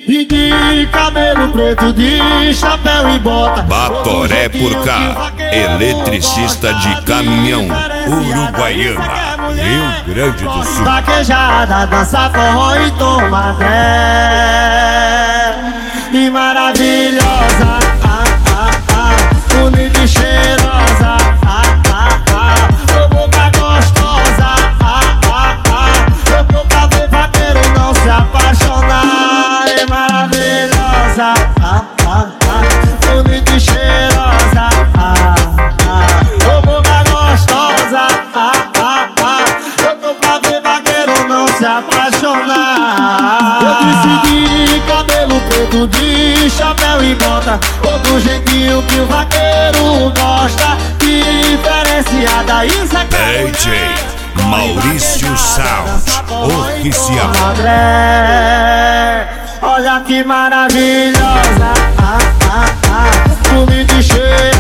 E de cabelo preto, de chapéu e bota. Batoré por cá, eletricista de caminhão, Uruguaiana, Rio Grande do Sul. Vaquejada, dança forró e toma tré. E maravilhosa, bonita e cheirosa, boca gostosa, louco pra ver vaqueiro não se apaixonar. É maravilhosa, bonita e cheirosa, boca gostosa, louco pra ver vaqueiro não se apaixonar. Eu decidi cabelo preto, de chapéu e bota, todo jeitinho que o vaqueiro gosta, diferenciada e sacada. DJ Maurício Sound Oficial. Olha que maravilhosa, bonita e cheia.